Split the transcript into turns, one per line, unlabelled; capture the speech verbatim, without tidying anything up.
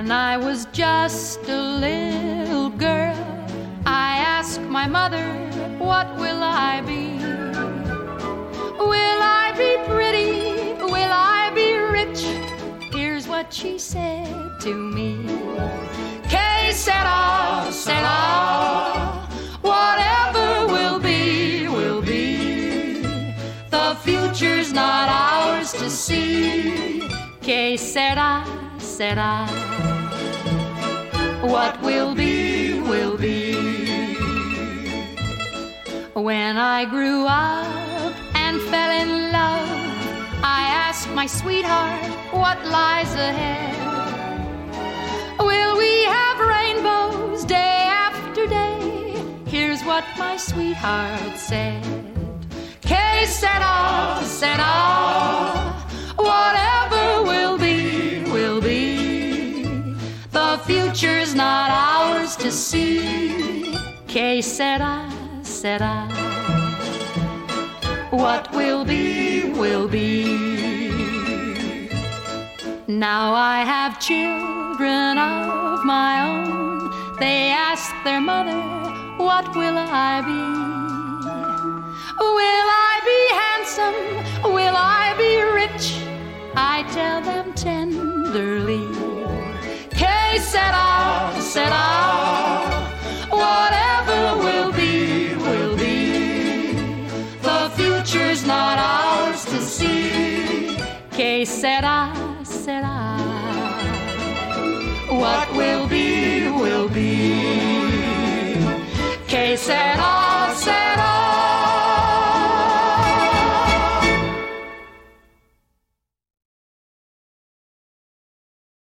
When I was just a little girl, I asked my mother, what will I be? Will I be pretty? Will I be rich? Here's what she said to me. Que sera, sera, whatever will be, will be. The future's not ours to see. Que sera, sera, what will be, will be. When I grew up and fell in love, I asked my sweetheart, what lies ahead? Will we have rainbows day after day? Here's what my sweetheart said. Que sera, sera, whatever will be, will be. The future's not ours to see. Que sera, sera, what will be, will be. Now I have children of my own. They ask their mother, what will I be? Will I be handsome? Will I be rich? I tell them tenderly. Que sera, sera, whatever will be, will be. The future's not ours to see. Que sera, sera, what will be, will be. Que sera.